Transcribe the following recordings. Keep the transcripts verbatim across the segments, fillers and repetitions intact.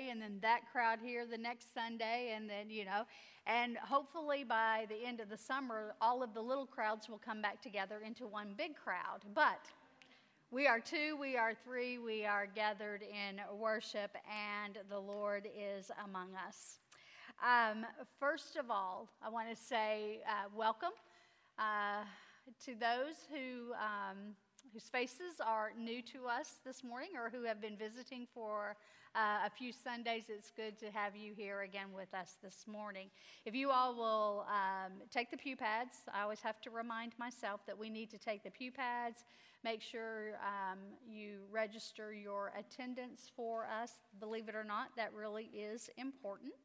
and then that crowd here the next Sunday, and then, you know, and hopefully by the end of the summer, all of the little crowds will come back together into one big crowd. But we are two, we are three, we are gathered in worship, and the Lord is among us. Um, first of all, I want to say uh, welcome uh, to those who um, whose faces are new to us this morning or who have been visiting for uh, a few Sundays. It's good to have you here again with us this morning. If you all will um, take the pew pads, I always have to remind myself that we need to take the pew pads. Make sure um, you register your attendance for us. Believe it or not, that really is important.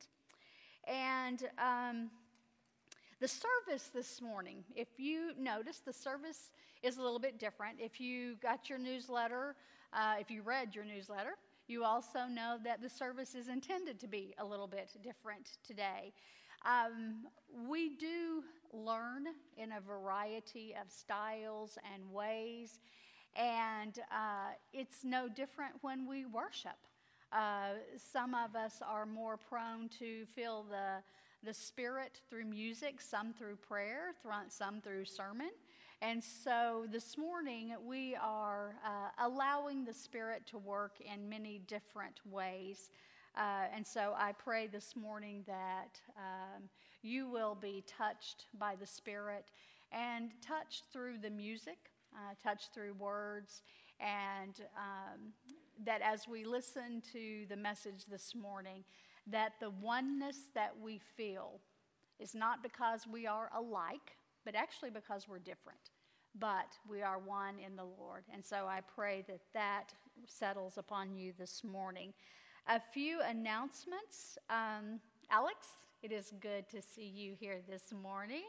And um, the service this morning, if you notice, the service is a little bit different. If you got your newsletter, uh, if you read your newsletter, you also know that the service is intended to be a little bit different today. Um, we do learn in a variety of styles and ways, and uh, it's no different when we worship. Uh, some of us are more prone to feel the the Spirit through music, some through prayer, some through sermon. And so this morning we are uh, allowing the Spirit to work in many different ways. Uh, and so I pray this morning that um, you will be touched by the Spirit and touched through the music, uh, touched through words, and um, that as we listen to the message this morning, that the oneness that we feel is not because we are alike, but actually because we're different. But we are one in the Lord. And so I pray that that settles upon you this morning. A few announcements. Um, Alex, it is good to see you here this morning.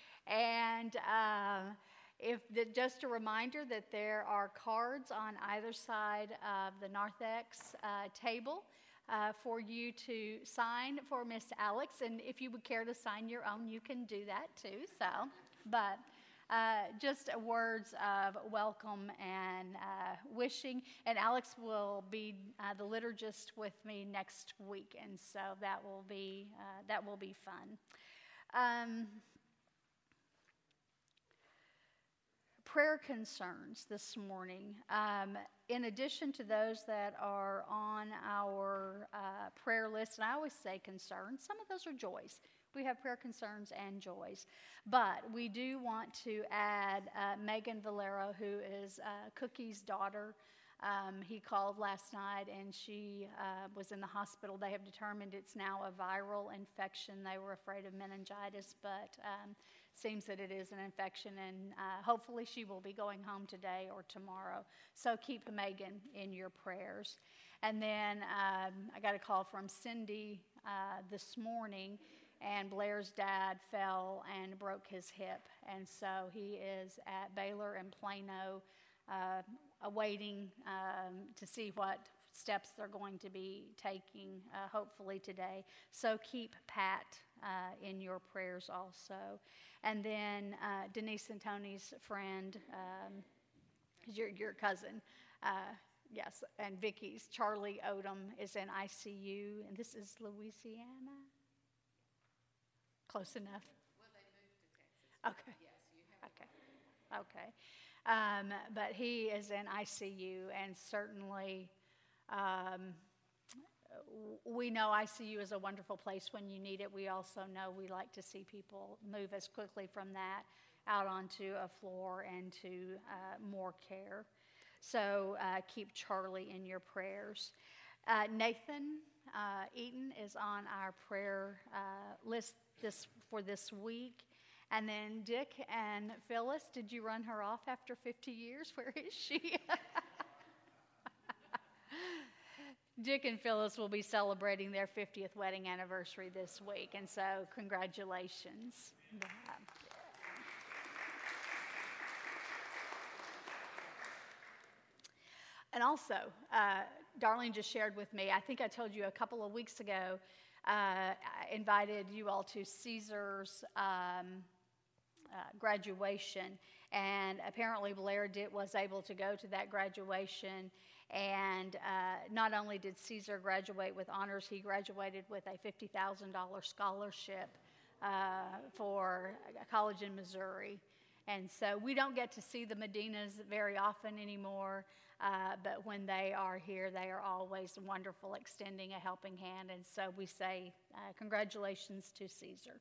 And uh, if the, just a reminder that there are cards on either side of the narthex uh, table Uh, for you to sign for Miss Alex, and if you would care to sign your own, you can do that too. So, but uh, just words of welcome and uh, wishing. And Alex will be uh, the liturgist with me next week, and so that will be uh, that will be fun. Um, prayer concerns this morning. Um, in addition to those that are on our uh, prayer list, and I always say concerns, some of those are joys. We have prayer concerns and joys. But we do want to add uh, Megan Valero, who is uh, Cookie's daughter. Um, he called last night and she uh, was in the hospital. They have determined it's now a viral infection. They were afraid of meningitis, but um, seems that it is an infection, and uh, hopefully she will be going home today or tomorrow. So keep Megan in your prayers. And then um, I got a call from Cindy uh, this morning, and Blair's dad fell and broke his hip. And so he is at Baylor and Plano uh, awaiting um, to see what steps they're going to be taking, uh, hopefully today. So keep Pat uh, in your prayers also. And then uh, Denise and Tony's friend, um, your your cousin, uh, yes, and Vicky's, Charlie Odom, is in I C U, and this is Louisiana. Close enough. Well, they moved to Texas. Okay. Yes, you have. Okay. Okay. Um, but he is in I C U, and certainly um, we know I C U is a wonderful place when you need it. We also know we like to see people move as quickly from that out onto a floor and to uh, more care. So uh, keep Charlie in your prayers. Uh, Nathan uh, Eaton is on our prayer uh, list this for this week. And then Dick and Phyllis, did you run her off after fifty years? Where is she? Dick and Phyllis will be celebrating their fiftieth wedding anniversary this week, and so congratulations. Yeah. And also, uh, Darlene just shared with me, I think I told you a couple of weeks ago, uh, I invited you all to Caesar's um, uh, graduation. And apparently Blair did, was able to go to that graduation. And uh, not only did Caesar graduate with honors, he graduated with a fifty thousand dollars scholarship uh, for a college in Missouri. And so we don't get to see the Medinas very often anymore, uh, but when they are here, they are always wonderful, extending a helping hand. And so we say uh, congratulations to Caesar.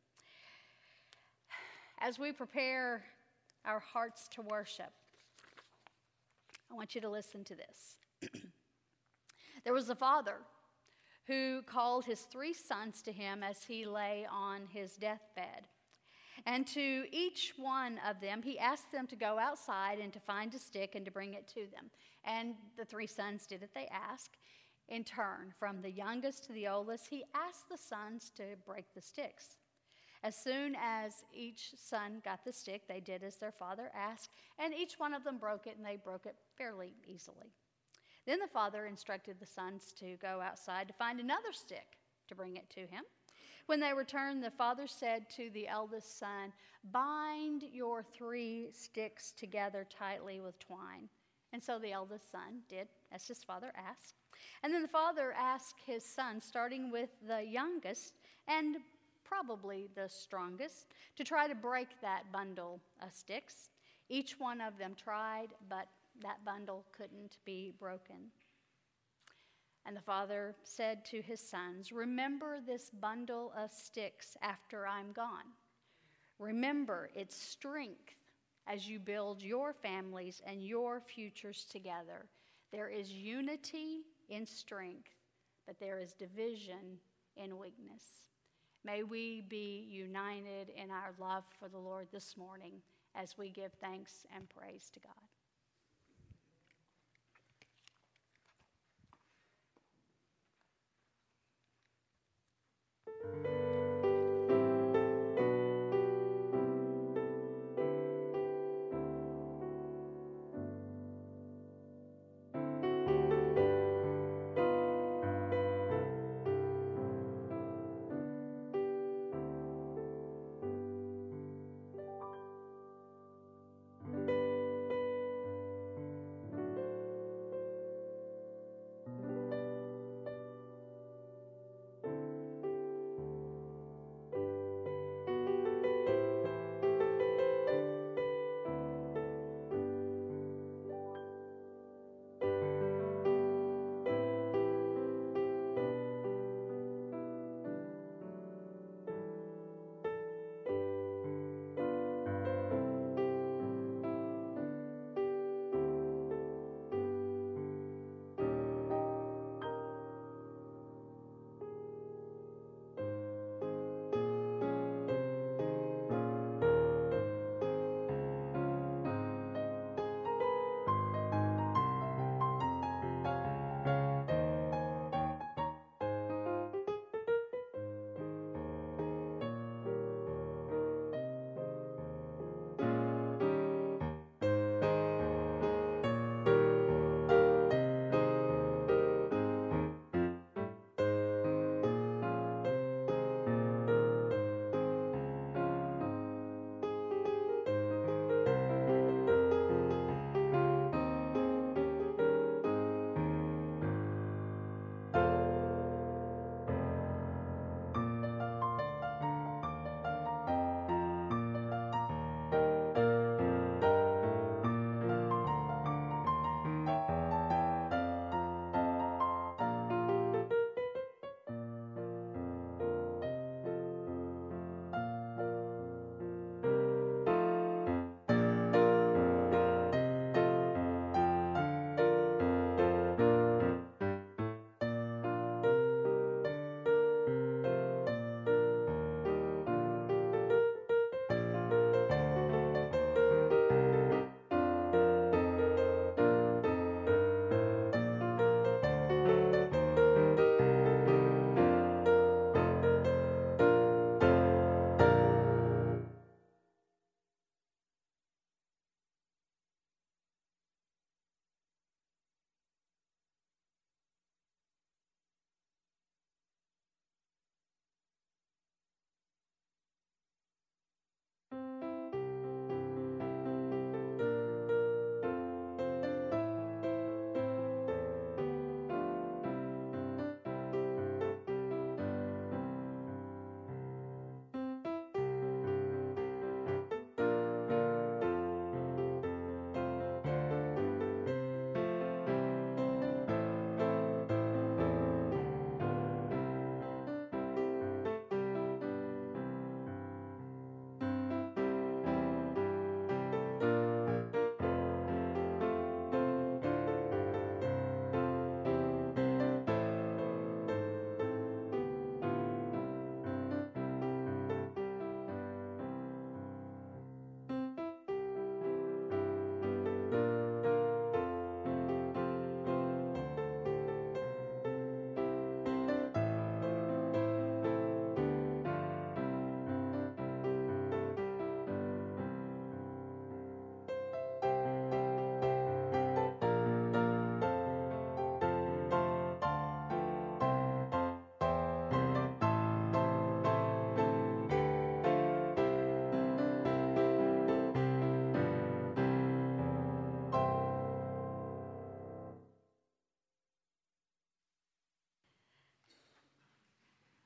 As we prepare our hearts to worship, I want you to listen to this. There was a father who called his three sons to him as he lay on his deathbed. And to each one of them, he asked them to go outside and to find a stick and to bring it to them. And the three sons did as they asked. In turn, from the youngest to the oldest, he asked the sons to break the sticks. As soon as each son got the stick, they did as their father asked, and each one of them broke it, and they broke it fairly easily. Then the father instructed the sons to go outside to find another stick to bring it to him. When they returned, the father said to the eldest son, "Bind your three sticks together tightly with twine." And so the eldest son did as his father asked. And then the father asked his son, starting with the youngest and probably the strongest, to try to break that bundle of sticks. Each one of them tried, but that bundle couldn't be broken. And the father said to his sons, "Remember this bundle of sticks after I'm gone. Remember its strength as you build your families and your futures together. There is unity in strength, but there is division in weakness." May we be united in our love for the Lord this morning as we give thanks and praise to God.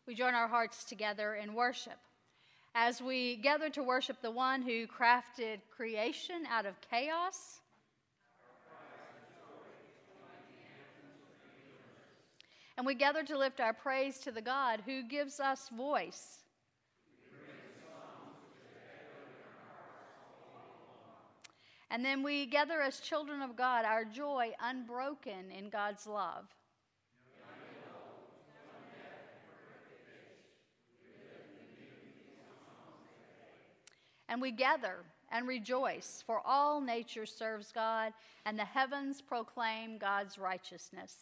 we join our hearts together in worship. As we gather to worship the one who crafted creation out of chaos, and we gather to lift our praise to the God who gives us voice. And then we gather as children of God, our joy unbroken in God's love. And we gather and rejoice, for all nature serves God, and the heavens proclaim God's righteousness.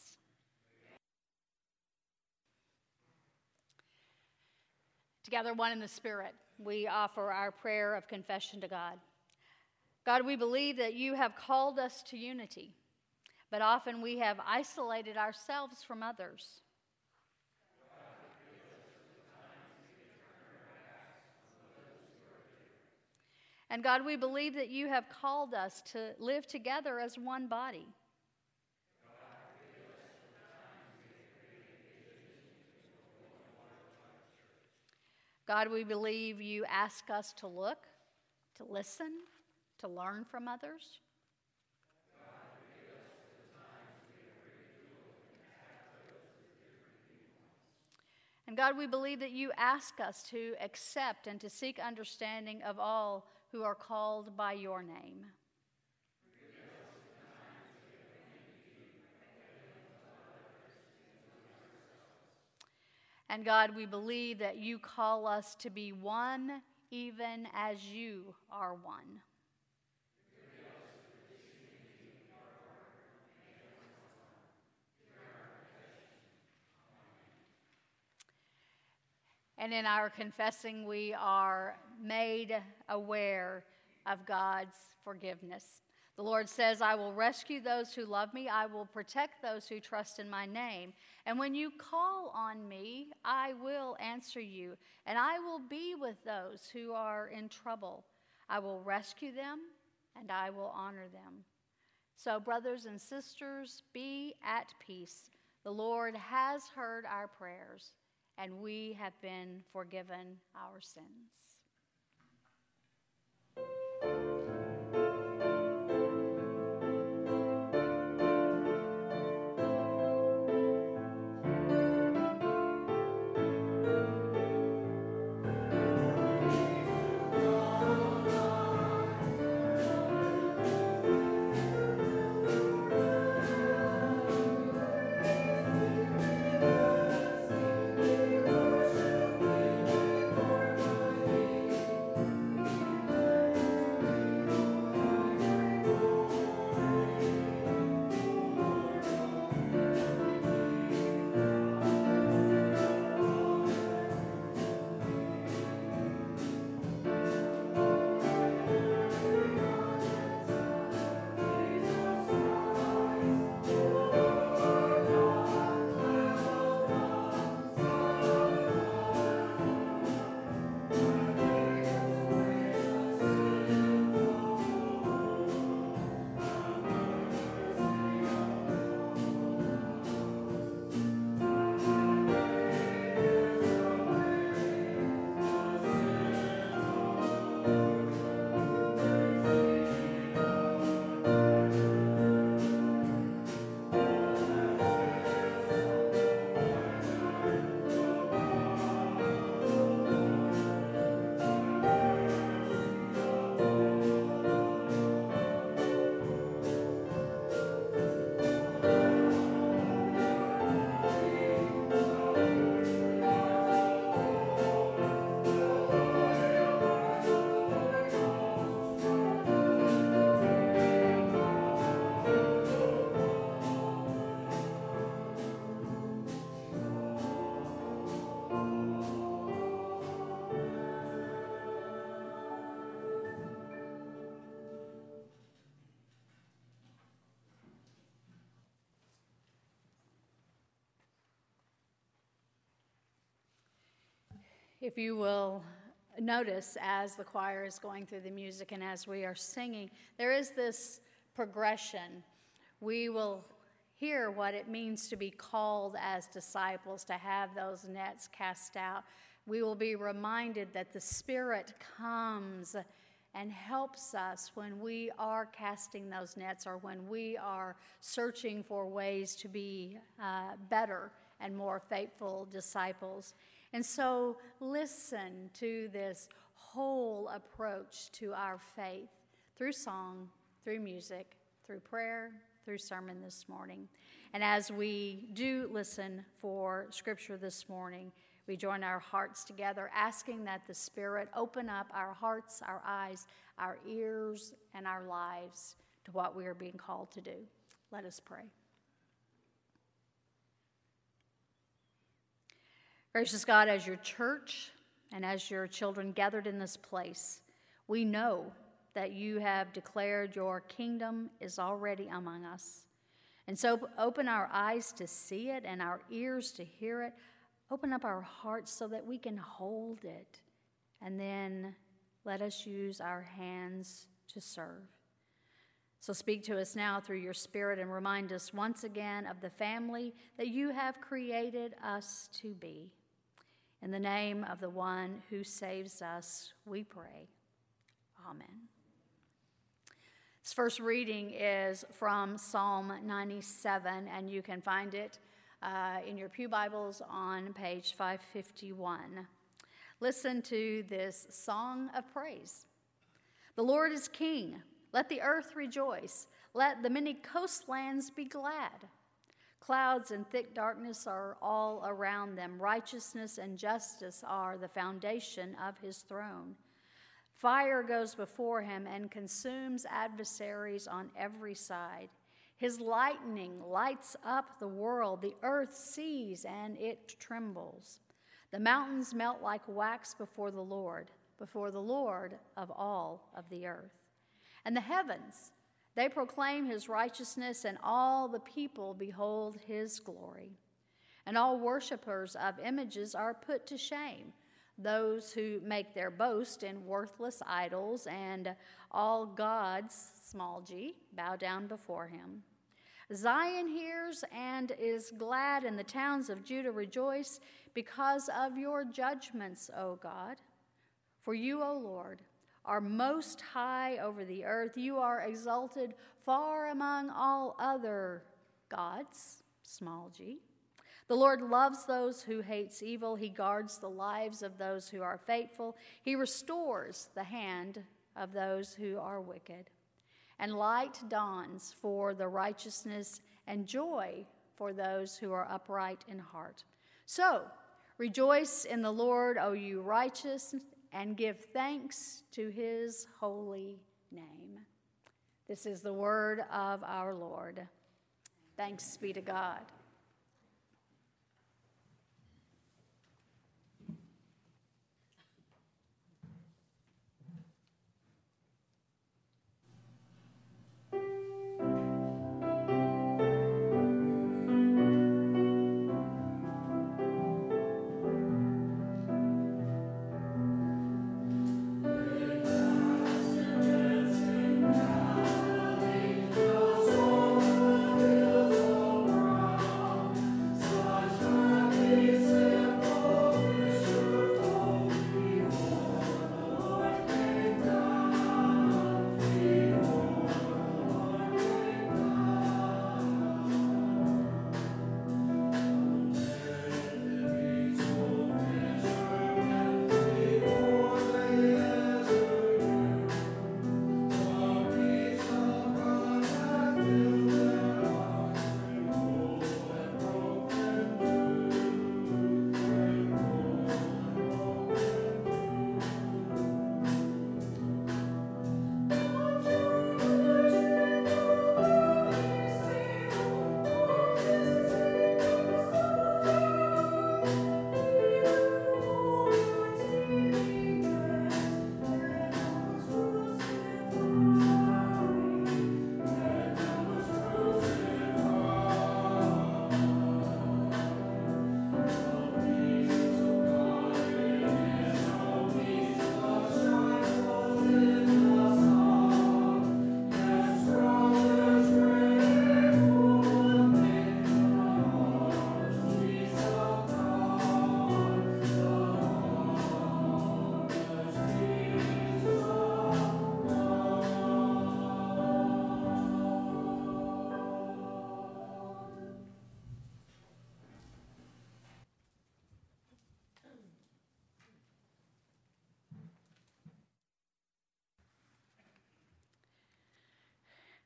Together, one in the Spirit, we offer our prayer of confession to God. God, we believe that you have called us to unity, but often we have isolated ourselves from others. And God, we believe that you have called us to live together as one body. God, we believe you ask us to look, to listen, to learn from others. And God, we believe that you ask us to accept and to seek understanding of all who are called by your name. And God, we believe that you call us to be one even as you are one. And in our confessing, we are made aware of God's forgiveness. The Lord says, I will rescue those who love me. I will protect those who trust in my name. And when you call on me, I will answer you. And I will be with those who are in trouble. I will rescue them, and I will honor them. So, brothers and sisters, be at peace. The Lord has heard our prayers, and we have been forgiven our sins. If you will notice as the choir is going through the music and as we are singing, there is this progression. We will hear what it means to be called as disciples, to have those nets cast out, we will be reminded that the Spirit comes and helps us when we are casting those nets or when we are searching for ways to be uh, better and more faithful disciples. And so listen to this whole approach to our faith through song, through music, through prayer, through sermon this morning. And as we do listen for scripture this morning, we join our hearts together, asking that the Spirit open up our hearts, our eyes, our ears, and our lives to what we are being called to do. Let us pray. Gracious God, as your church and as your children gathered in this place, we know that you have declared your kingdom is already among us. And so open our eyes to see it and our ears to hear it. Open up our hearts so that we can hold it. And then let us use our hands to serve. So speak to us now through your Spirit and remind us once again of the family that you have created us to be. In the name of the one who saves us, we pray. Amen. This first reading is from Psalm ninety-seven, and you can find it uh, in your pew Bibles on page five fifty-one. Listen to this song of praise. The Lord is King. Let the earth rejoice. Let the many coastlands be glad. Clouds and thick darkness are all around them. Righteousness and justice are the foundation of his throne. Fire goes before him and consumes adversaries on every side. His lightning lights up the world. The earth sees and it trembles. The mountains melt like wax before the Lord, before the Lord of all of the earth. And the heavens, they proclaim his righteousness, and all the people behold his glory. And all worshipers of images are put to shame. Those who make their boast in worthless idols, and all gods, small g, bow down before him. Zion hears and is glad, and the towns of Judah rejoice because of your judgments, O God. For you, O Lord, are most high over the earth. You are exalted far among all other gods, small g. The Lord loves those who hates evil. He guards the lives of those who are faithful. He restores the hand of those who are wicked. And light dawns for the righteousness and joy for those who are upright in heart. So rejoice in the Lord, O you righteous, and give thanks to his holy name. This is the word of our Lord. Thanks be to God.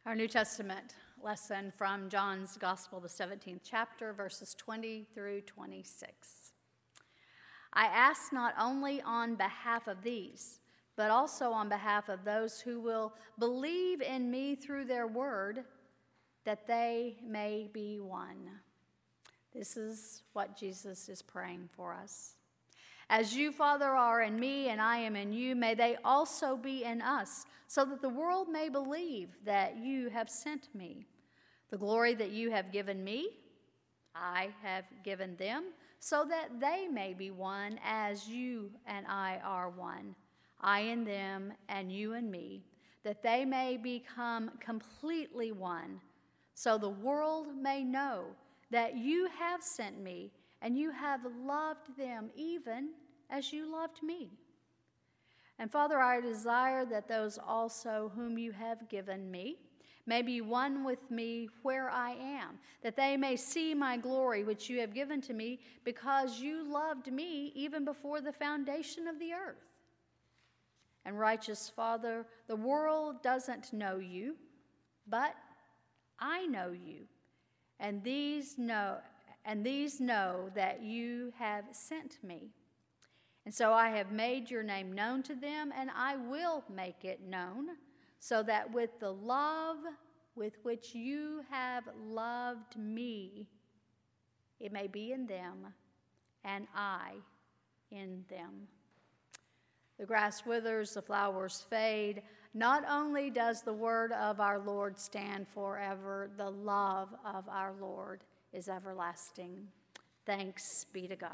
Our New Testament lesson from John's Gospel, the seventeenth chapter, verses twenty through twenty-six. I ask not only on behalf of these, but also on behalf of those who will believe in me through their word, that they may be one. This is what Jesus is praying for us. As you, Father, are in me and I am in you, may they also be in us, so that the world may believe that you have sent me. The glory that you have given me, I have given them, so that they may be one as you and I are one, I in them and you in me, that they may become completely one, so the world may know that you have sent me and you have loved them even as you loved me. And Father, I desire that those also whom you have given me may be one with me where I am, that they may see my glory which you have given to me, because you loved me even before the foundation of the earth. And righteous Father, the world doesn't know you, but I know you, and these know and these know that you have sent me. And so I have made your name known to them, and I will make it known, so that with the love with which you have loved me, it may be in them, and I in them. The grass withers, the flowers fade. Not only does the word of our Lord stand forever, the love of our Lord is everlasting. Thanks be to God.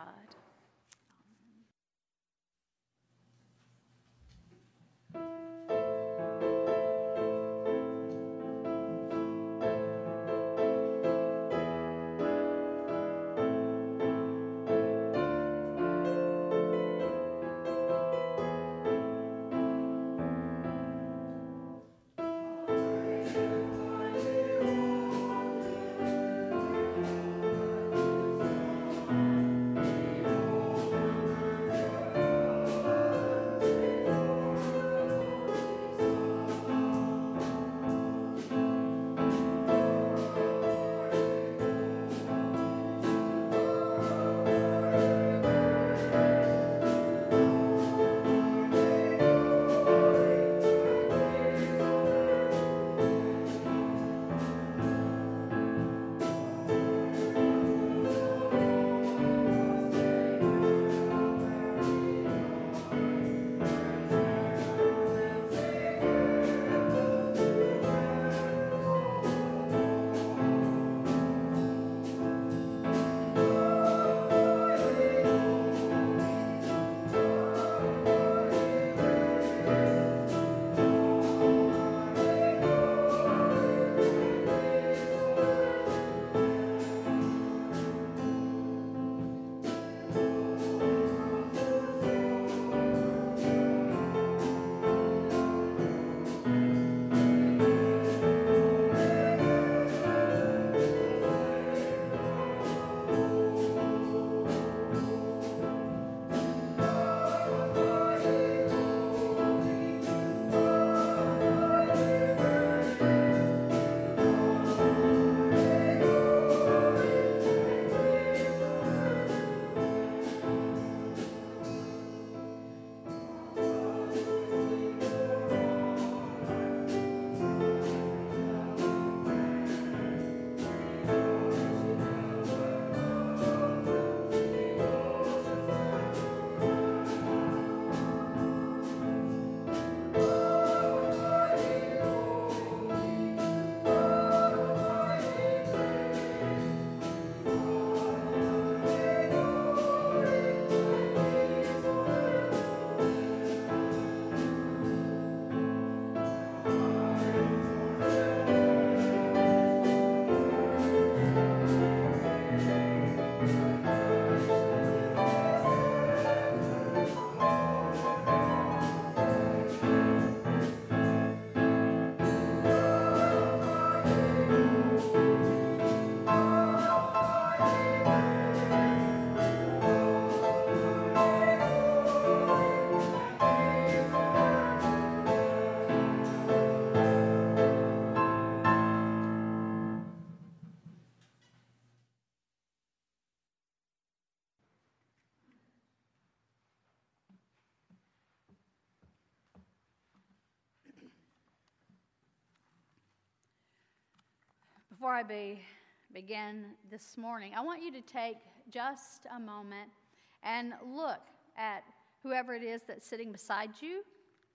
Before I be, begin this morning, I want you to take just a moment and look at whoever it is that's sitting beside you.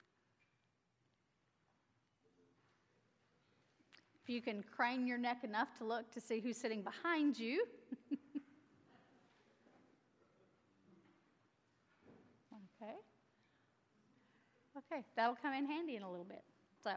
If you can crane your neck enough to look to see who's sitting behind you. Okay. Okay, that'll come in handy in a little bit. So,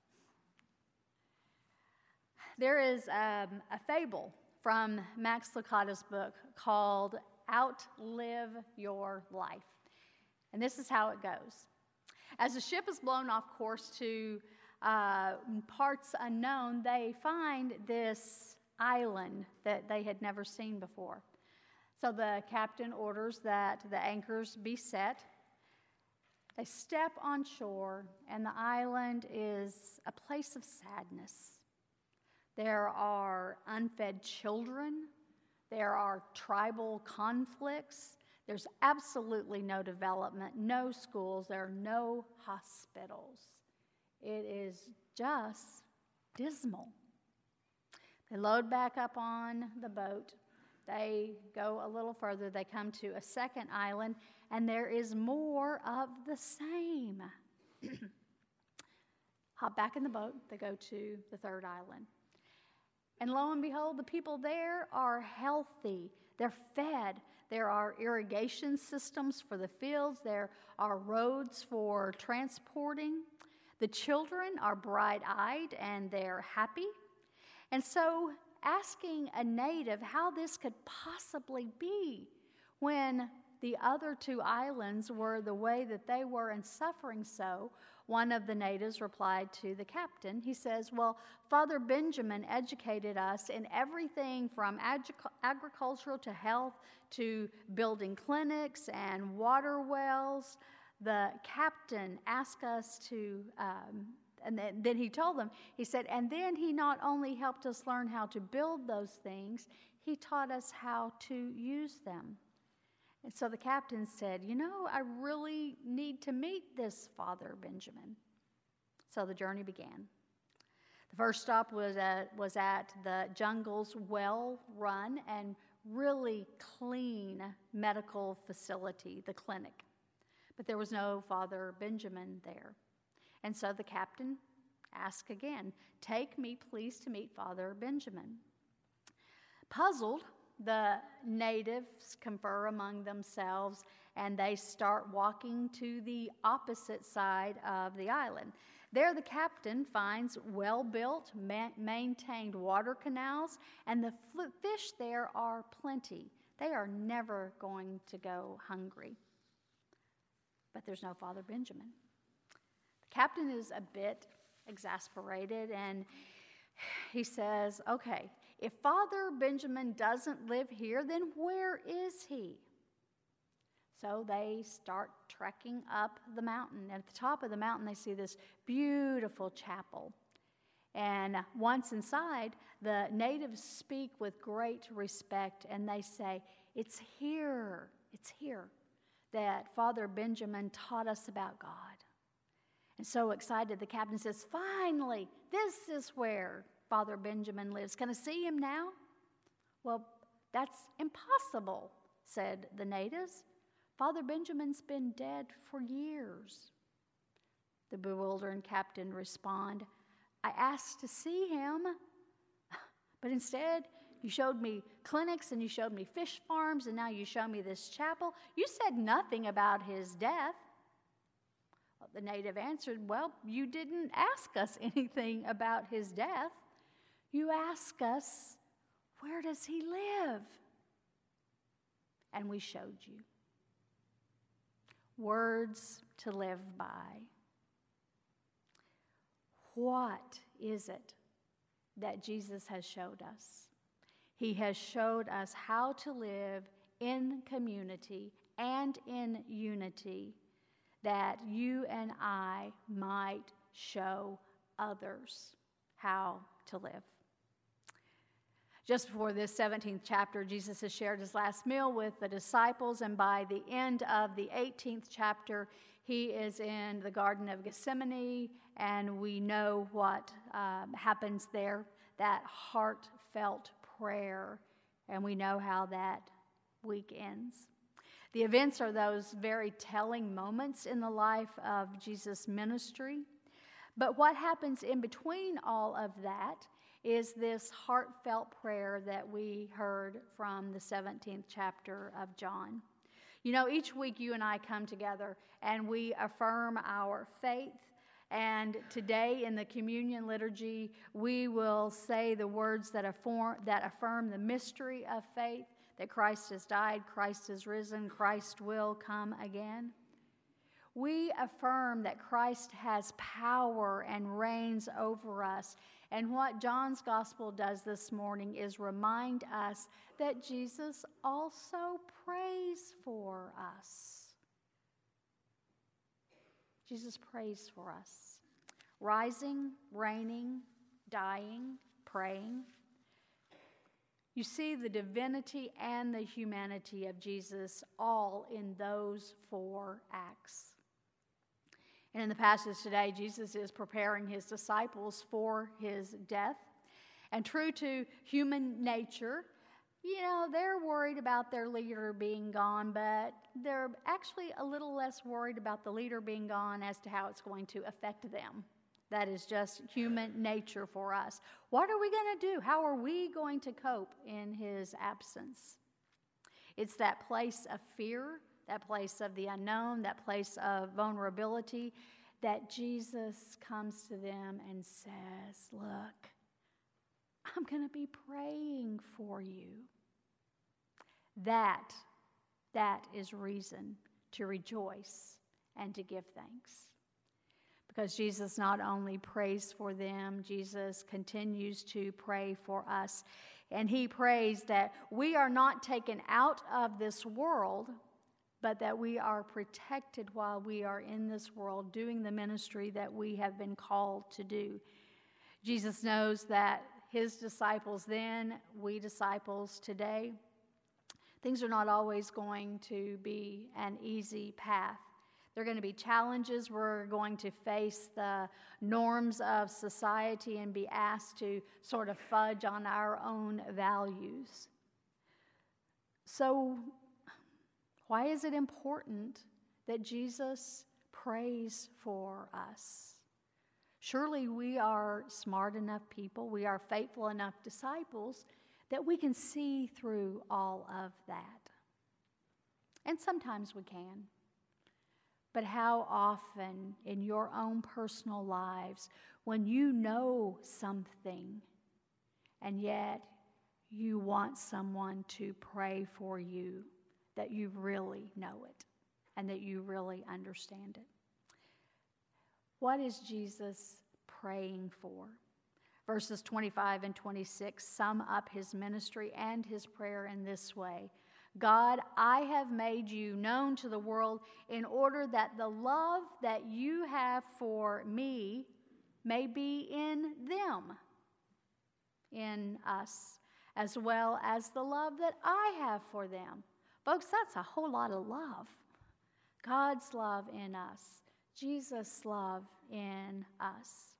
there is um, a fable from Max Lucado's book called Outlive Your Life. And this is how it goes. As the ship is blown off course to uh, parts unknown, they find this island that they had never seen before. So the captain orders that the anchors be set. They step on shore, and the island is a place of sadness. There are unfed children. There are tribal conflicts. There's absolutely no development, no schools. There are no hospitals. It is just dismal. They load back up on the boat. They go a little further. They come to a second island, and there is more of the same. Hop back in the boat. They go to the third island. And lo and behold, the people there are healthy. They're fed. There are irrigation systems for the fields. There are roads for transporting. The children are bright-eyed and they're happy. And so asking a native how this could possibly be when the other two islands were the way that they were and suffering so, one of the natives replied to the captain. He says, well, Father Benjamin educated us in everything from ag- agricultural to health to building clinics and water wells. The captain asked us to, um, and then, then he told them, he said, and then he not only helped us learn how to build those things, he taught us how to use them. And so the captain said, you know, I really need to meet this Father Benjamin. So the journey began. The first stop was at, was at the jungle's well-run and really clean medical facility, the clinic. But there was no Father Benjamin there. And so the captain asked again, take me please to meet Father Benjamin. Puzzled, the natives confer among themselves, and they start walking to the opposite side of the island. There the captain finds well-built, ma- maintained water canals, and the fl- fish there are plenty. They are never going to go hungry. But there's no Father Benjamin. The captain is a bit exasperated, and he says, okay, if Father Benjamin doesn't live here, then where is he? So they start trekking up the mountain. At the top of the mountain, they see this beautiful chapel. And once inside, the natives speak with great respect, and they say, it's here, it's here that Father Benjamin taught us about God. And so excited, the captain says, finally, this is where Father Benjamin lives. Can I see him now? Well, that's impossible, said the natives. Father Benjamin's been dead for years. The bewildered captain responded, I asked to see him, but instead you showed me clinics and you showed me fish farms and now you show me this chapel. You said nothing about his death. Well, the native answered, well, you didn't ask us anything about his death. You asked us, where does he live? And we showed you. Words to live by. What is it that Jesus has showed us? He has showed us how to live in community and in unity, that you and I might show others how to live. Just before this seventeenth chapter, Jesus has shared his last meal with the disciples, and by the end of the eighteenth chapter, he is in the Garden of Gethsemane, and we know what um, happens there. that heartfelt prayer, and we know how that week ends. The events are those very telling moments in the life of Jesus' ministry. But what happens in between all of that is this heartfelt prayer that we heard from the seventeenth chapter of John. You know, each week you and I come together and we affirm our faith. And today in the communion liturgy, we will say the words that affirm, that affirm the mystery of faith, that Christ has died, Christ has risen, Christ will come again. We affirm that Christ has power and reigns over us. And what John's gospel does this morning is remind us that Jesus also prays for us. Jesus prays for us. Rising, reigning, dying, praying. You see the divinity and the humanity of Jesus all in those four acts. And in the passage today, Jesus is preparing his disciples for his death. And true to human nature, you know, they're worried about their leader being gone, but they're actually a little less worried about the leader being gone as to how it's going to affect them. That is just human nature for us. What are we going to do? How are we going to cope in his absence? It's that place of fear, that place of the unknown, that place of vulnerability, that Jesus comes to them and says, look, I'm going to be praying for you. That, that is reason to rejoice and to give thanks. Because Jesus not only prays for them, Jesus continues to pray for us. And he prays that we are not taken out of this world, but that we are protected while we are in this world doing the ministry that we have been called to do. Jesus knows that his disciples then, we disciples today, things are not always going to be an easy path. There are going to be challenges. We're going to face the norms of society and be asked to sort of fudge on our own values. So, why is it important that Jesus prays for us? Surely we are smart enough people, we are faithful enough disciples that we can see through all of that. And sometimes we can. But how often in your own personal lives, when you know something and yet you want someone to pray for you, that you really know it and that you really understand it? What is Jesus praying for? Verses twenty-five and twenty-six sum up his ministry and his prayer in this way. God, I have made you known to the world in order that the love that you have for me may be in them, in us, as well as the love that I have for them. Folks, that's a whole lot of love. God's love in us, Jesus' love in us.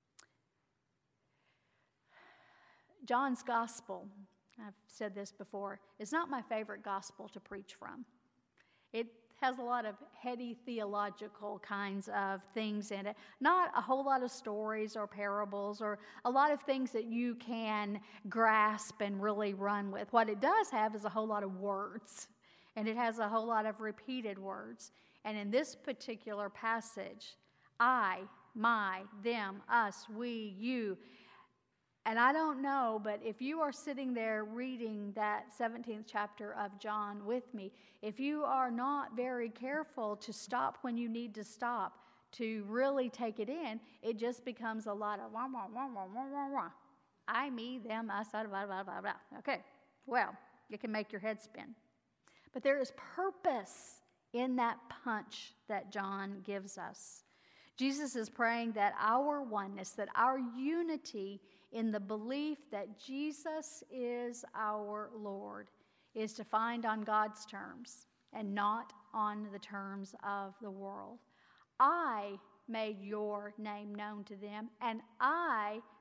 John's gospel, I've said this before, is not my favorite gospel to preach from. It has a lot of heady theological kinds of things in it. Not a whole lot of stories or parables or a lot of things that you can grasp and really run with. What it does have is a whole lot of words, and it has a whole lot of repeated words. And in this particular passage, I, my, them, us, we, you. And I don't know, but if you are sitting there reading that seventeenth chapter of John with me, if you are not very careful to stop when you need to stop, to really take it in, it just becomes a lot of wah, wah, wah, wah, wah, wah, wah. I, me, them, us, blah, blah, blah, blah, blah. Okay, well, it can make your head spin. But there is purpose in that punch that John gives us. Jesus is praying that our oneness, that our unity in the belief that Jesus is our Lord is to find on God's terms and not on the terms of the world. I made your name known to them, and I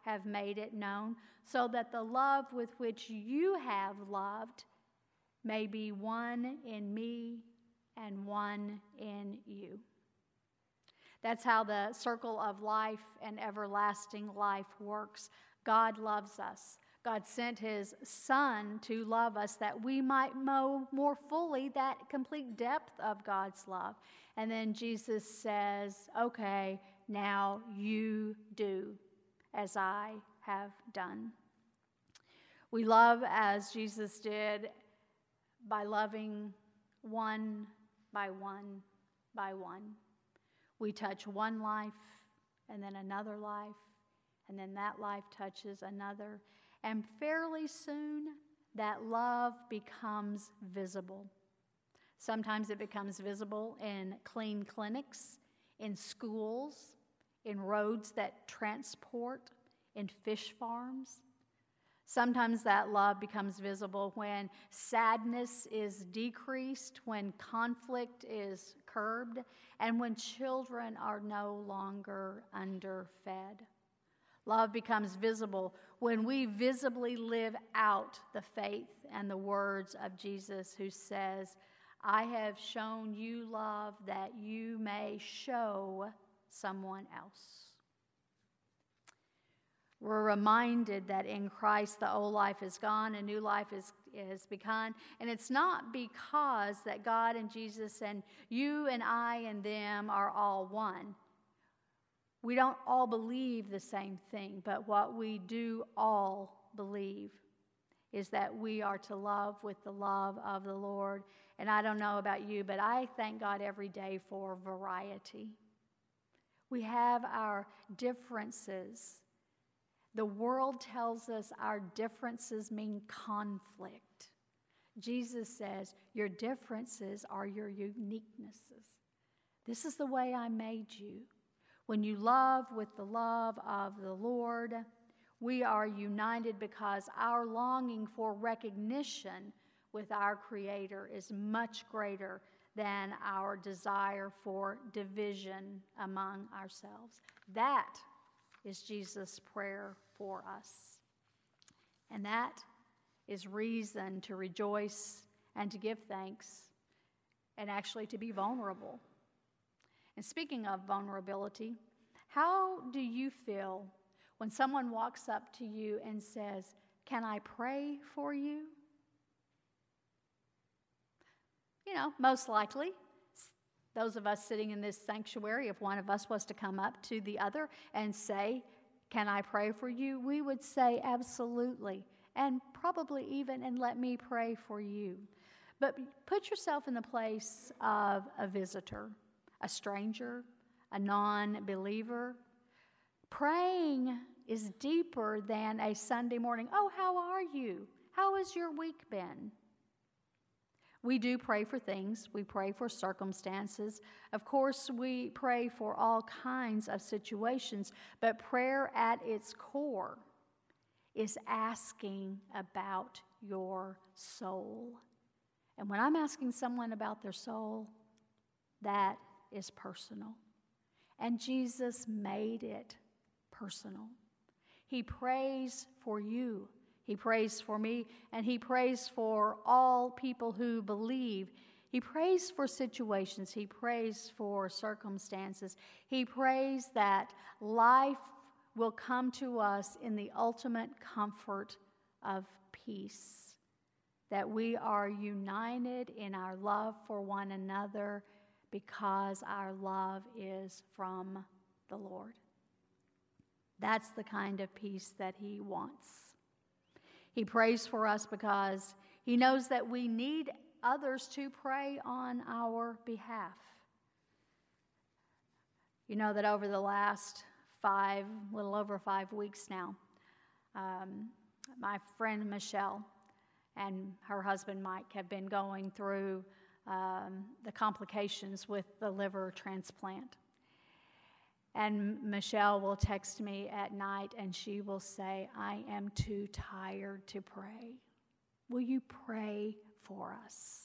have made it known, so that the love with which you have loved may be one in me and one in you. That's how the circle of life and everlasting life works. God loves us. God sent his Son to love us that we might know more fully that complete depth of God's love. And then Jesus says, okay, now you do as I have done. We love as Jesus did by loving one by one by one. We touch one life and then another life, and then that life touches another. And fairly soon, that love becomes visible. Sometimes it becomes visible in clean clinics, in schools, in roads that transport, in fish farms. Sometimes that love becomes visible when sadness is decreased, when conflict is curbed, and when children are no longer underfed. Love becomes visible when we visibly live out the faith and the words of Jesus, who says, I have shown you love that you may show someone else. We're reminded that in Christ the old life is gone, a new life is, is begun. And it's not because that God and Jesus and you and I and them are all one. We don't all believe the same thing, but what we do all believe is that we are to love with the love of the Lord. And I don't know about you, but I thank God every day for variety. We have our differences. The world tells us our differences mean conflict. Jesus says, your differences are your uniquenesses. This is the way I made you. When you love with the love of the Lord, we are united because our longing for recognition with our Creator is much greater than our desire for division among ourselves. That is Jesus' prayer for us. And that is reason to rejoice and to give thanks and actually to be vulnerable. And speaking of vulnerability, how do you feel when someone walks up to you and says, can I pray for you? You know, most likely, those of us sitting in this sanctuary, if one of us was to come up to the other and say, can I pray for you? We would say absolutely, and probably even, and let me pray for you. But put yourself in the place of a visitor, a stranger, a non-believer. Praying is deeper than a Sunday morning, oh, how are you? How has your week been? We do pray for things. We pray for circumstances. Of course, we pray for all kinds of situations, but prayer at its core is asking about your soul. And when I'm asking someone about their soul, that is personal. And Jesus made it personal. He prays for you. He prays for me, and he prays for all people who believe. He prays for situations. He prays for circumstances. He prays that life will come to us in the ultimate comfort of peace, that we are united in our love for one another because our love is from the Lord. That's the kind of peace that he wants. He prays for us because he knows that we need others to pray on our behalf. You know that over the last five, little over five weeks now, um, my friend Michelle and her husband Mike have been going through um, the complications with the liver transplant. And Michelle will text me at night and she will say, I am too tired to pray. Will you pray for us?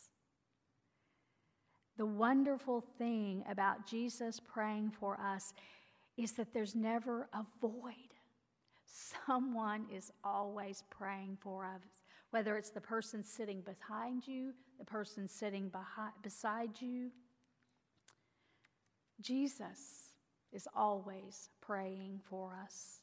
The wonderful thing about Jesus praying for us is that there's never a void. Someone is always praying for us, whether it's the person sitting behind you, the person sitting behind, beside you. Jesus is always praying for us.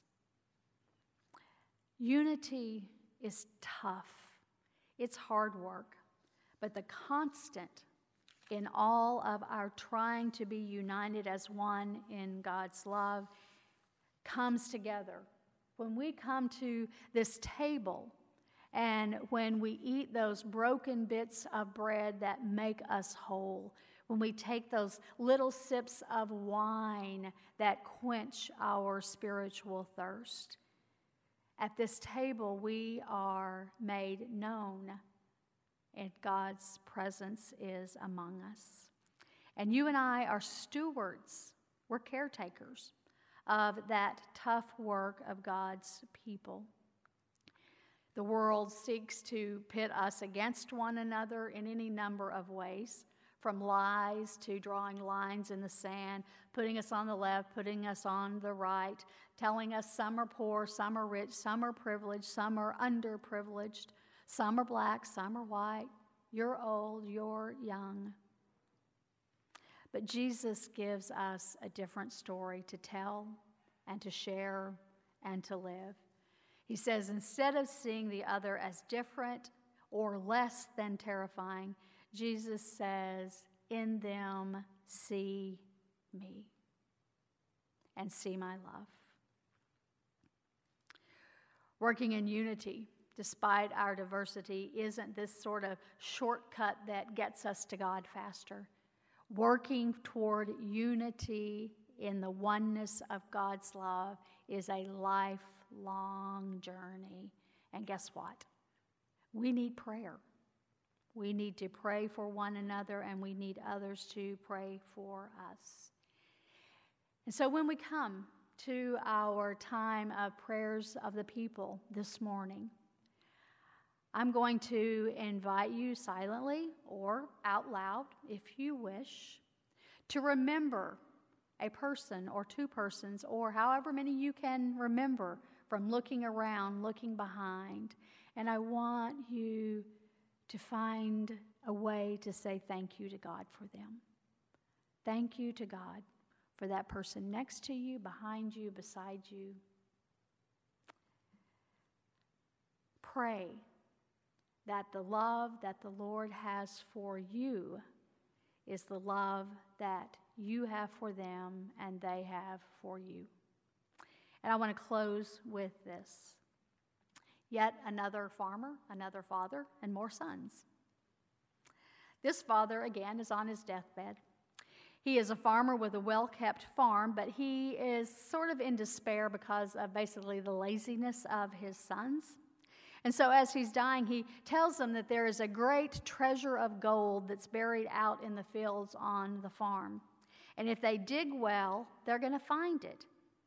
Unity is tough. It's hard work, but the constant in all of our trying to be united as one in God's love comes together. When we come to this table and when we eat those broken bits of bread that make us whole, when we take those little sips of wine that quench our spiritual thirst, at this table we are made known and God's presence is among us. And you and I are stewards, we're caretakers of that tough work of God's people. The world seeks to pit us against one another in any number of ways, from lies to drawing lines in the sand, putting us on the left, putting us on the right, telling us some are poor, some are rich, some are privileged, some are underprivileged, some are black, some are white, you're old, you're young. But Jesus gives us a different story to tell and to share and to live. He says, instead of seeing the other as different or less than terrifying, Jesus says, in them see me and see my love. Working in unity, despite our diversity, isn't this sort of shortcut that gets us to God faster. Working toward unity in the oneness of God's love is a lifelong journey. And guess what? We need prayer. We need to pray for one another, and we need others to pray for us. And so when we come to our time of prayers of the people this morning, I'm going to invite you silently or out loud, if you wish, to remember a person or two persons or however many you can remember from looking around, looking behind. And I want you to find a way to say thank you to God for them. Thank you to God for that person next to you, behind you, beside you. Pray that the love that the Lord has for you is the love that you have for them and they have for you. And I want to close with this. Yet another farmer, another father, and more sons. This father, again, is on his deathbed. He is a farmer with a well-kept farm, but he is sort of in despair because of basically the laziness of his sons. And so as he's dying, he tells them that there is a great treasure of gold that's buried out in the fields on the farm. And if they dig well, they're going to find it.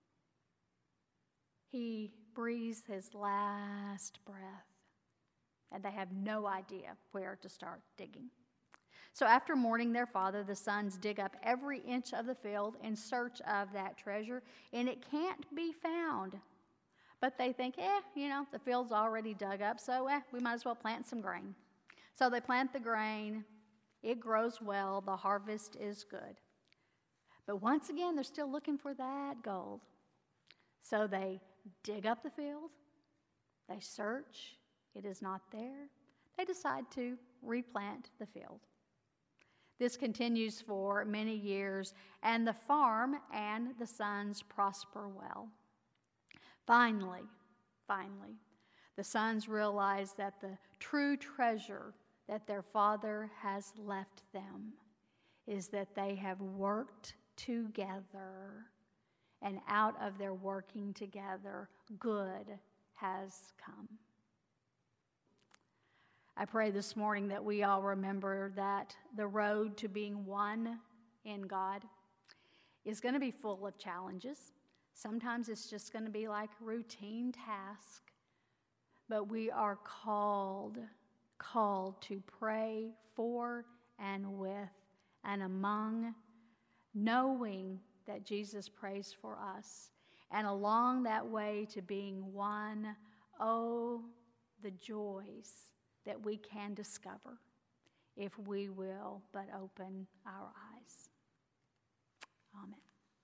He breathes his last breath, and they have no idea where to start digging. So after mourning their father, the sons dig up every inch of the field in search of that treasure, and it can't be found. But they think, eh, you know, the field's already dug up, so eh, we might as well plant some grain. So they plant the grain. It grows well. The harvest is good. But once again, they're still looking for that gold. So they dig up the field. They search. It is not there. They decide to replant the field. This continues for many years, and the farm and the sons prosper well. Finally, finally, the sons realize that the true treasure that their father has left them is that they have worked together, and out of their working together, good has come. I pray this morning that we all remember that the road to being one in God is going to be full of challenges. Sometimes it's just going to be like a routine task, but we are called, called to pray for and with and among, knowing that Jesus prays for us, And along that way to being one, oh, the joys that we can discover if we will but open our eyes. Amen.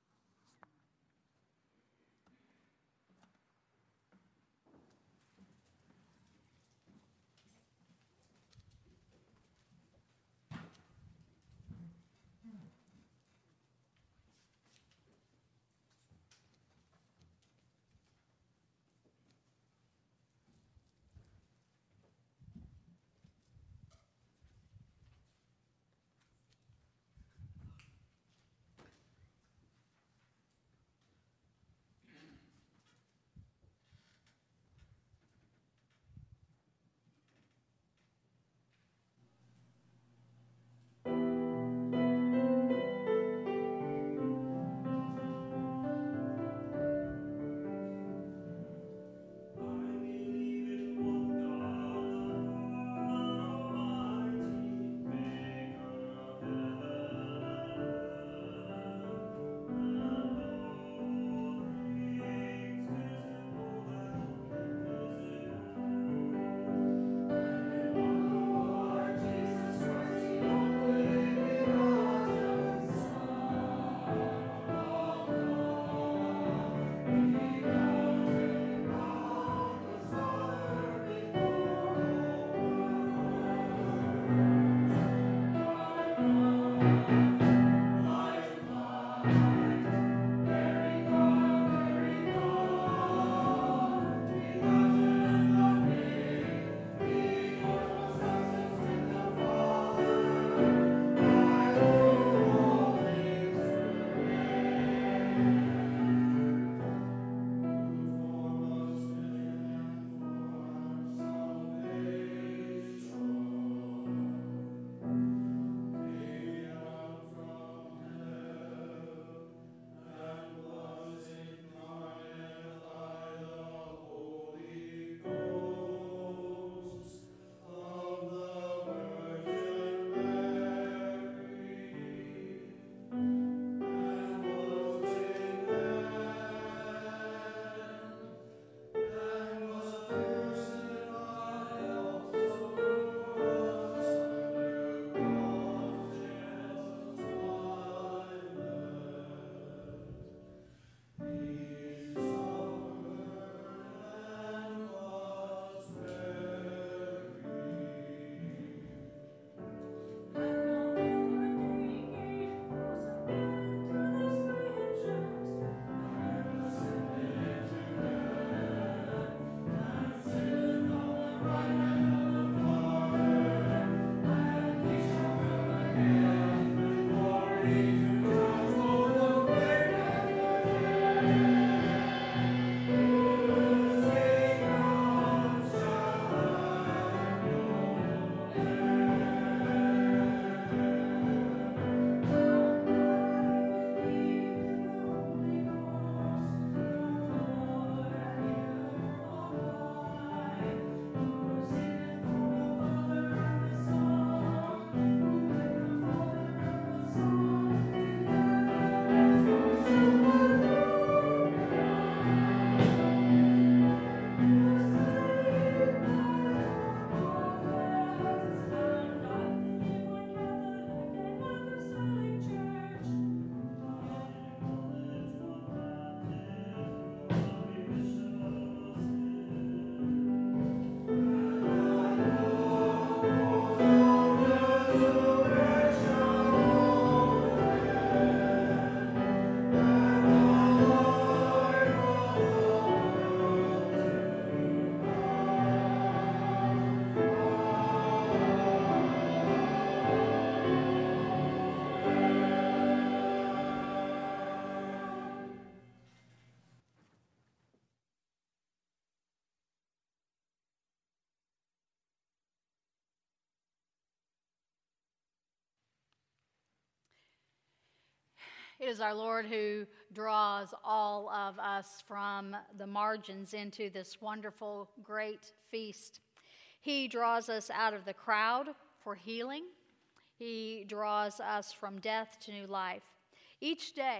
It is our Lord who draws all of us from the margins into this wonderful, great feast. He draws us out of the crowd for healing. He draws us from death to new life. Each day,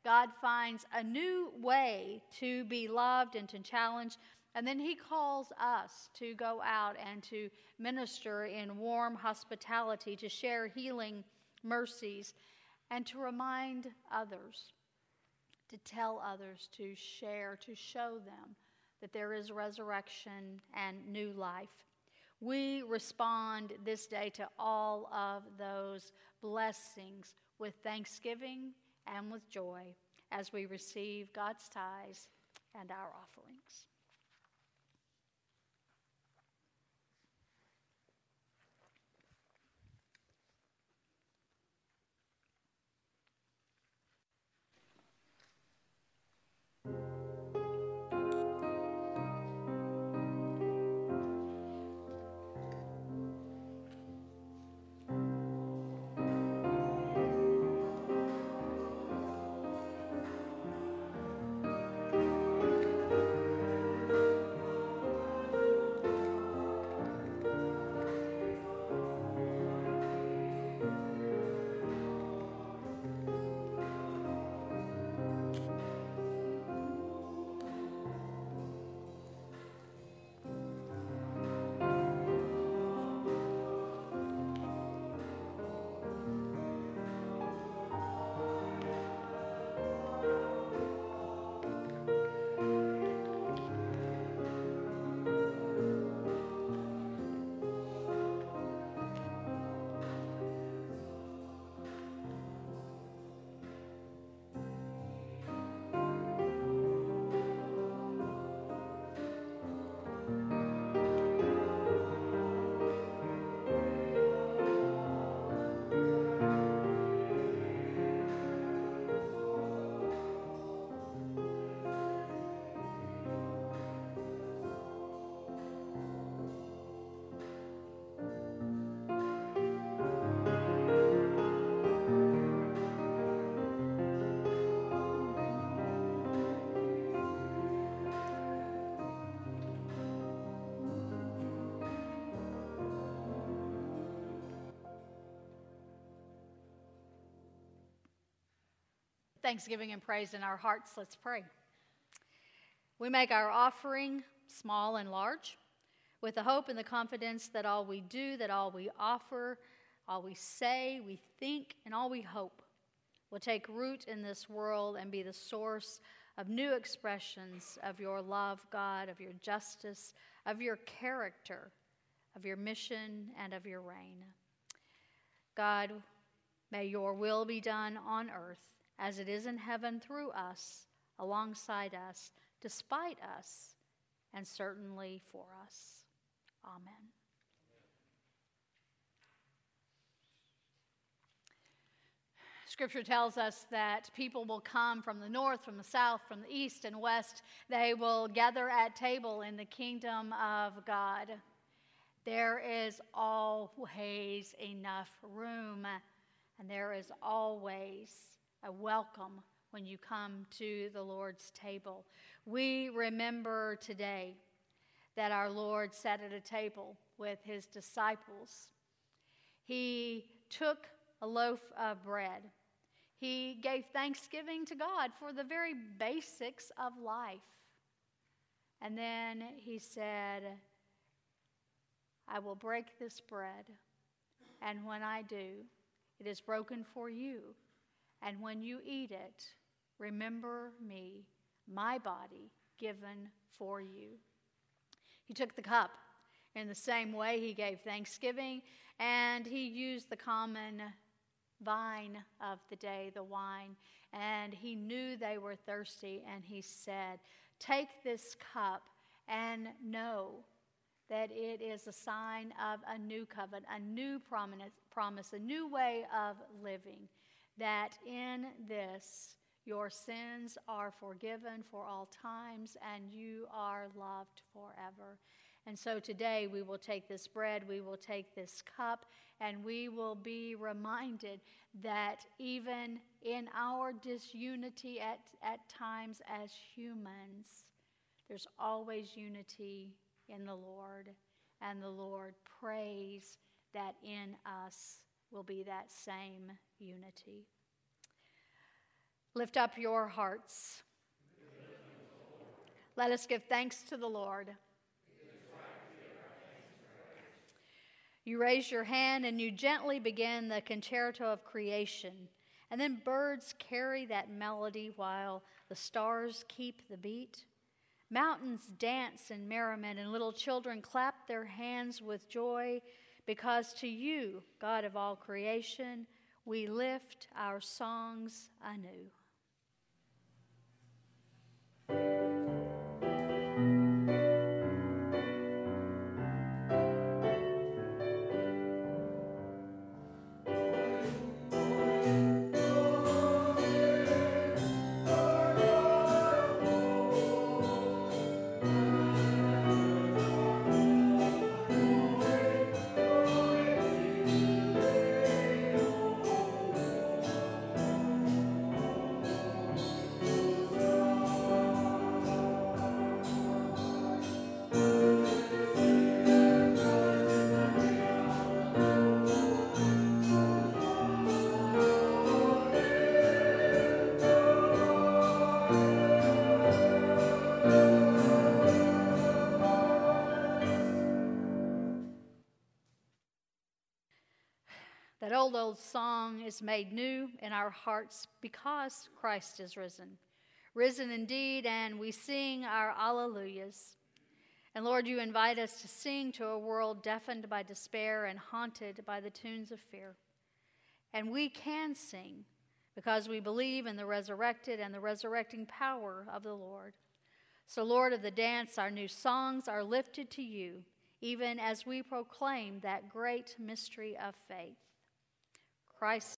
God finds a new way to be loved and to challenge. And then he calls us to go out and to minister in warm hospitality, to share healing mercies, and to remind others, to tell others, to share, to show them that there is resurrection and new life. We respond this day to all of those blessings with thanksgiving and with joy as we receive God's tithes and our offerings. Thanksgiving and praise in our hearts, let's pray. We make our offering small and large with the hope and the confidence that all we do, that all we offer, all we say, we think, and all we hope will take root in this world and be the source of new expressions of your love, God, of your justice, of your character, of your mission, and of your reign. God, may your will be done on earth as it is in heaven through us, alongside us, despite us, and certainly for us. Amen. Scripture tells us that people will come from the north, from the south, from the east and west. They will gather at table in the kingdom of God. There is always enough room, and there is always a welcome when you come to the Lord's table. We remember today that our Lord sat at a table with his disciples. He took a loaf of bread. He gave thanksgiving to God for the very basics of life. And then he said, I will break this bread, and when I do, it is broken for you. And when you eat it, remember me, my body given for you. He took the cup. In the same way, he gave thanksgiving, and he used the common vine of the day, the wine, and he knew they were thirsty, and he said, take this cup and know that it is a sign of a new covenant, a new promise, a new way of living, that in this your sins are forgiven for all times and you are loved forever. And so today we will take this bread, we will take this cup, and we will be reminded that even in our disunity at, at times as humans, there's always unity in the Lord, and the Lord prays that in us will be that same unity. Lift up your hearts. Let us give thanks to the Lord. You raise your hand and you gently begin the concerto of creation. And then birds carry that melody while the stars keep the beat. Mountains dance in merriment and little children clap their hands with joy because to you, God of all creation, we lift our songs anew. That old, old song is made new in our hearts because Christ is risen. Risen indeed, and we sing our alleluias. And Lord, you invite us to sing to a world deafened by despair and haunted by the tunes of fear. And we can sing because we believe in the resurrected and the resurrecting power of the Lord. So, Lord of the dance, our new songs are lifted to you, even as we proclaim that great mystery of faith. Christ.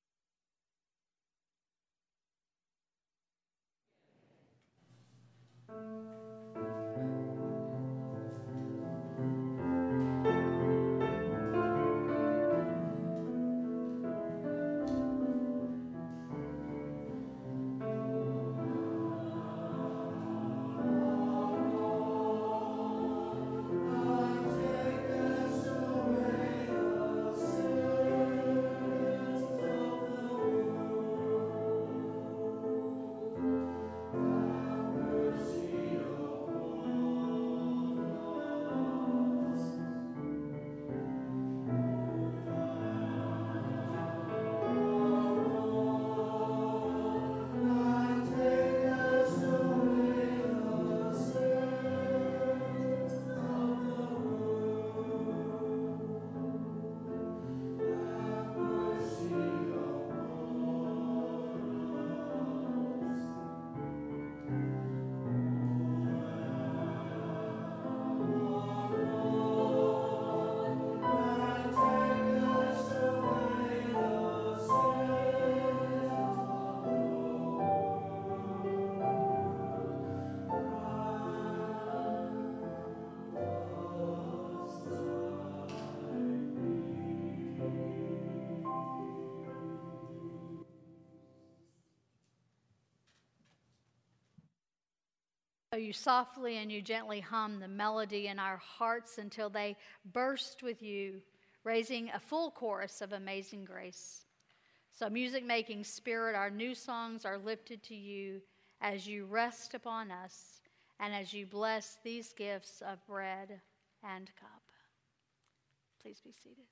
So you softly and you gently hum the melody in our hearts until they burst with you, raising a full chorus of amazing grace. So music-making spirit, our new songs are lifted to you as you rest upon us and as you bless these gifts of bread and cup. Please be seated.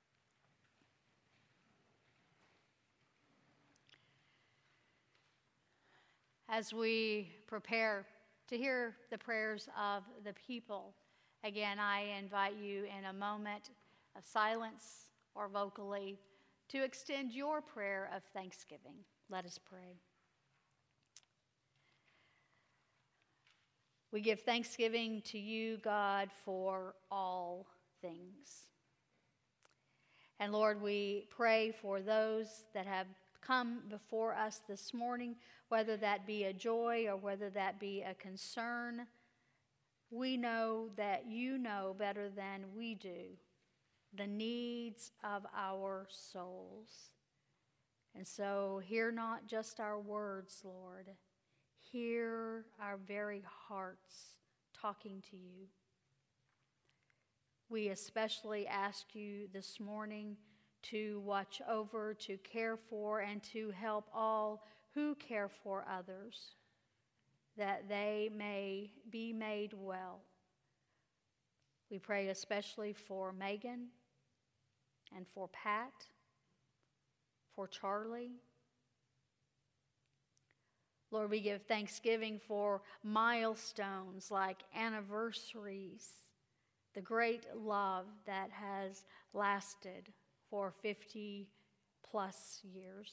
As we prepare to hear the prayers of the people, again, I invite you in a moment of silence or vocally to extend your prayer of thanksgiving. Let us pray. We give thanksgiving to you, God, for all things. And Lord, we pray for those that have come before us this morning, whether that be a joy or whether that be a concern. We know that you know better than we do the needs of our souls. And so hear not just our words, Lord. Hear our very hearts talking to you. We especially ask you this morning to watch over, to care for, and to help all who care for others, that they may be made well. We pray especially for Megan and for Pat, for Charlie. Lord, we give thanksgiving for milestones like anniversaries, the great love that has lasted for fifty plus years.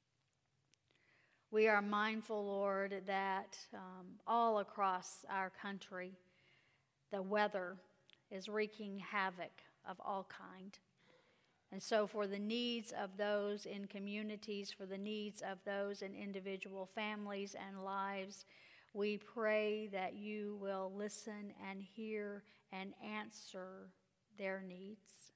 We are mindful, Lord, that um, all across our country, the weather is wreaking havoc of all kind. And so for the needs of those in communities, for the needs of those in individual families and lives, we pray that you will listen and hear and answer their needs.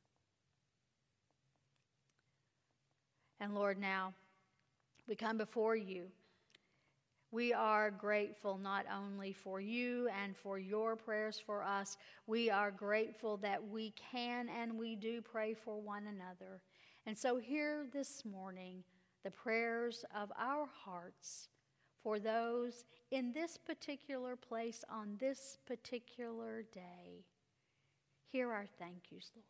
And Lord, now we come before you. We are grateful not only for you and for your prayers for us, we are grateful that we can and we do pray for one another. And so hear this morning the prayers of our hearts for those in this particular place on this particular day. Hear our thank yous, Lord.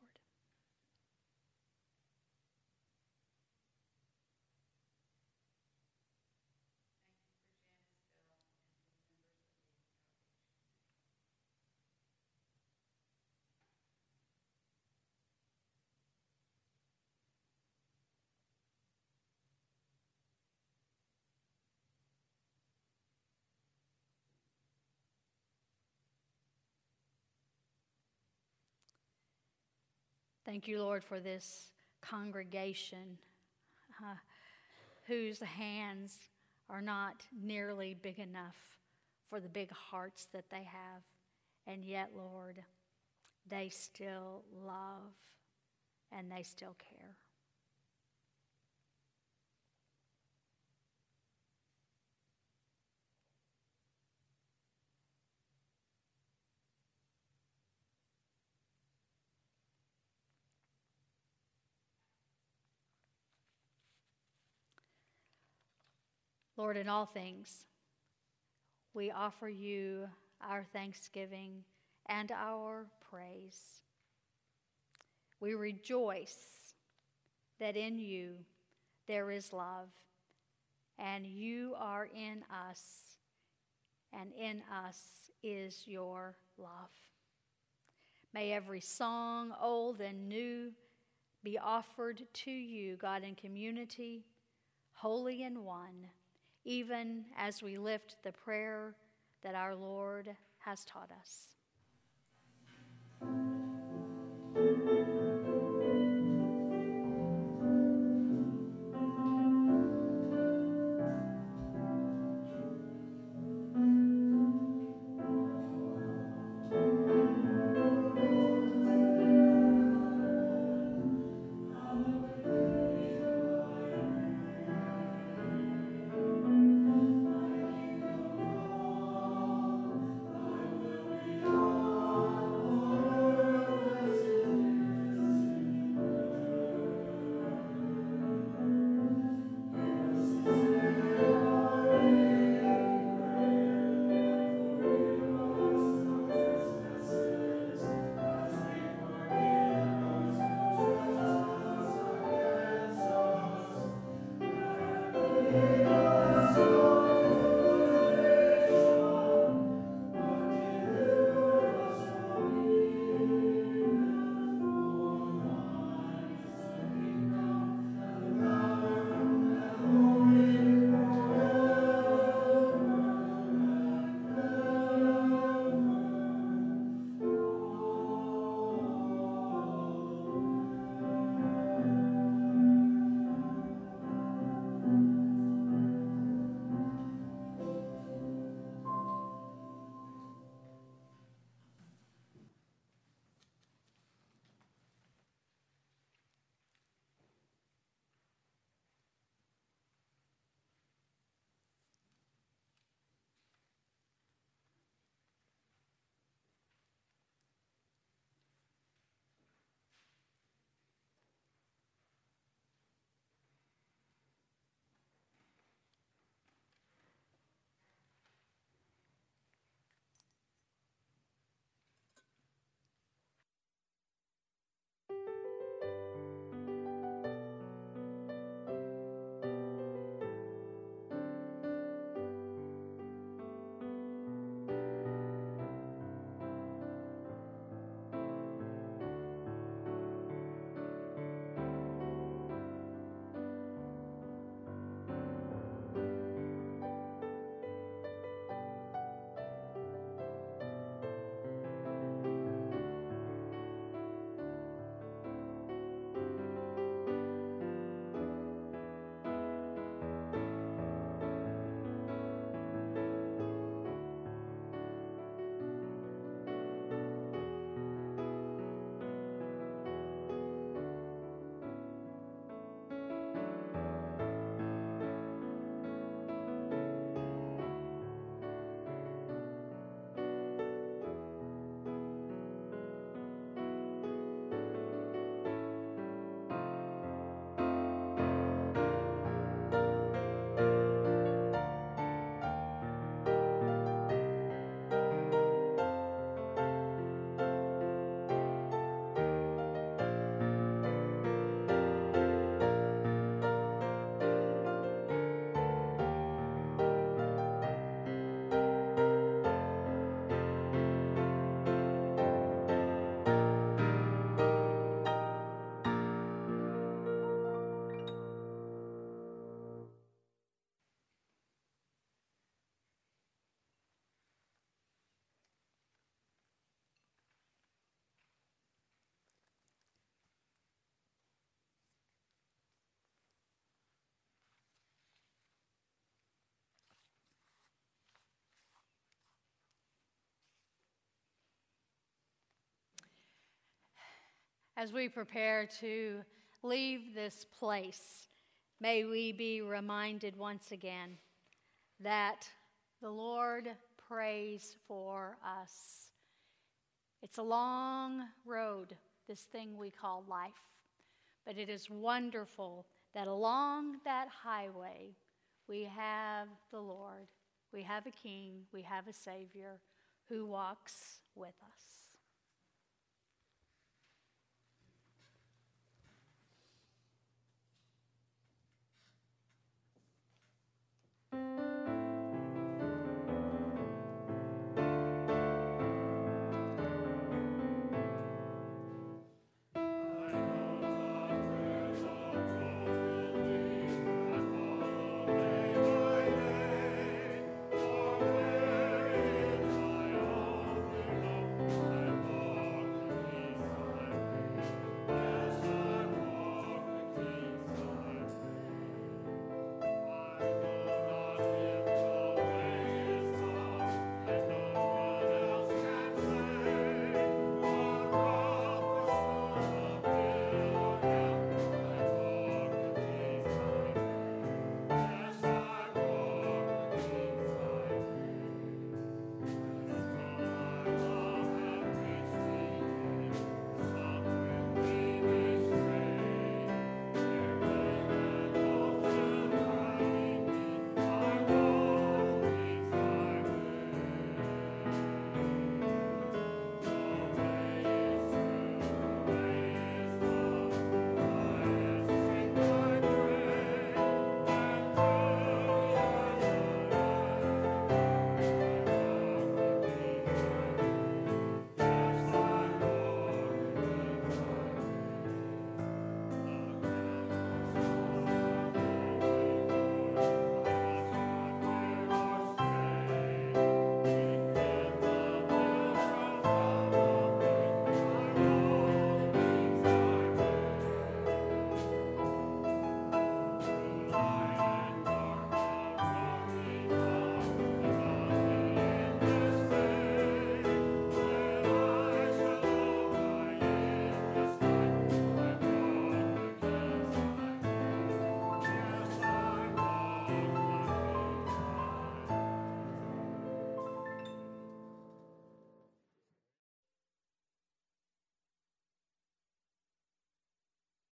Thank you, Lord, for this congregation uh, whose hands are not nearly big enough for the big hearts that they have. And yet, Lord, they still love and they still care. Lord, in all things, we offer you our thanksgiving and our praise. We rejoice that in you there is love, and you are in us, and in us is your love. May every song, old and new, be offered to you, God, in community, holy and one, even as we lift the prayer that our Lord has taught us. As we prepare to leave this place, may we be reminded once again that the Lord prays for us. It's a long road, this thing we call life, but it is wonderful that along that highway we have the Lord, we have a King, we have a Savior who walks with us.